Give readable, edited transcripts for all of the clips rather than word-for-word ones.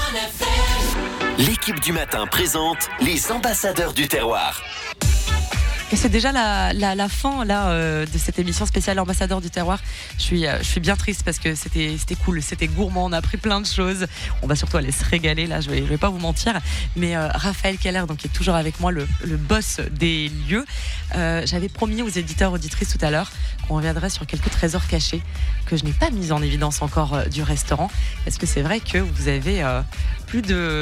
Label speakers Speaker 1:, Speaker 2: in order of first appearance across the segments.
Speaker 1: L'équipe du matin présente les ambassadeurs du terroir.
Speaker 2: Et c'est déjà la fin de cette émission spéciale Ambassadeur du terroir. Je suis bien triste parce que c'était cool, c'était gourmand, on a appris plein de choses. On va surtout aller se régaler là, je vais pas vous mentir. Mais Raphaël Keller, donc, qui est toujours avec moi, le boss des lieux. J'avais promis aux éditeurs, auditrices tout à l'heure qu'on reviendrait sur quelques trésors cachés que je n'ai pas mis en évidence encore du restaurant. Est-ce que c'est vrai que vous avez plus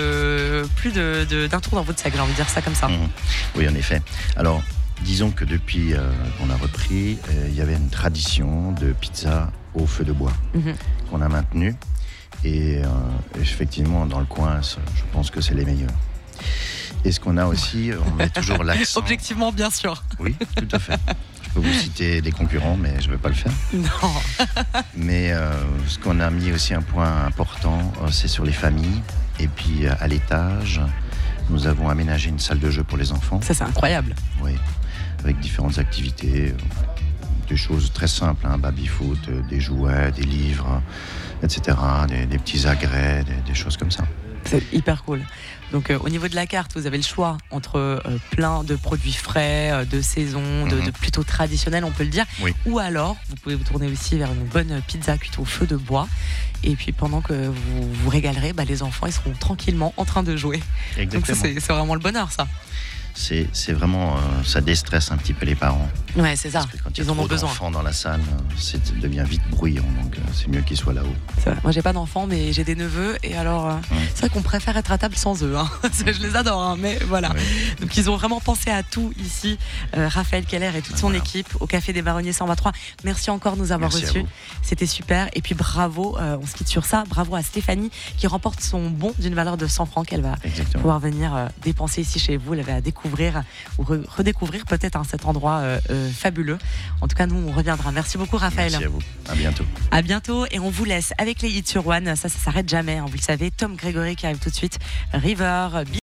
Speaker 2: d'un tour dans votre sac, j'ai envie de dire ça comme ça?
Speaker 3: Oui, en effet. Alors, disons que depuis qu'on a repris, il y avait une tradition de pizza au feu de bois qu'on a maintenue. Et effectivement, dans le coin, je pense que c'est les meilleurs. Et ce qu'on a aussi, on met toujours l'accent.
Speaker 2: Objectivement, bien sûr.
Speaker 3: Oui, tout à fait. Je peux vous citer des concurrents, mais je ne vais pas le faire.
Speaker 2: Non.
Speaker 3: Mais ce qu'on a mis aussi un point important, c'est sur les familles. Et puis à l'étage, nous avons aménagé une salle de jeu pour les enfants.
Speaker 2: Ça, c'est incroyable.
Speaker 3: Oui, avec différentes activités, des choses très simples, baby-foot, des jouets, des livres, etc., des petits agrès, des choses comme ça.
Speaker 2: C'est hyper cool. Donc au niveau de la carte, vous avez le choix entre plein de produits frais, de saison, de plutôt traditionnels, on peut le dire. Oui. Ou alors, vous pouvez vous tourner aussi vers une bonne pizza cuite au feu de bois. Et puis pendant que vous vous régalerez, les enfants ils seront tranquillement en train de jouer. Exactement. Donc c'est vraiment le bonheur, ça.
Speaker 3: C'est vraiment, ça déstresse un petit peu les parents.
Speaker 2: Ouais, c'est ça.
Speaker 3: Parce que quand il y a
Speaker 2: trop
Speaker 3: d'enfants dans la salle, ça devient vite bruyant. Donc c'est mieux qu'ils soient là-haut.
Speaker 2: Moi, j'ai pas d'enfants, mais j'ai des neveux. Et alors, c'est vrai qu'on préfère être à table sans eux. Je les adore, mais voilà. Ouais. Donc ils ont vraiment pensé à tout ici. Raphaël Keller et toute son équipe au Café des Marronniers 123. Merci encore de nous avoir reçus. C'était super. Et puis bravo, on se quitte sur ça. Bravo à Stéphanie qui remporte son bon d'une valeur de 100 francs qu'elle va pouvoir venir dépenser ici chez vous. Elle va découvrir ou redécouvrir peut-être cet endroit fabuleux. En tout cas, nous, on reviendra. Merci beaucoup, Raphaël.
Speaker 3: Merci à vous. À bientôt.
Speaker 2: À bientôt. Et on vous laisse avec les hits sur One. Ça s'arrête jamais. Vous le savez. Tom Grégory qui arrive tout de suite. River.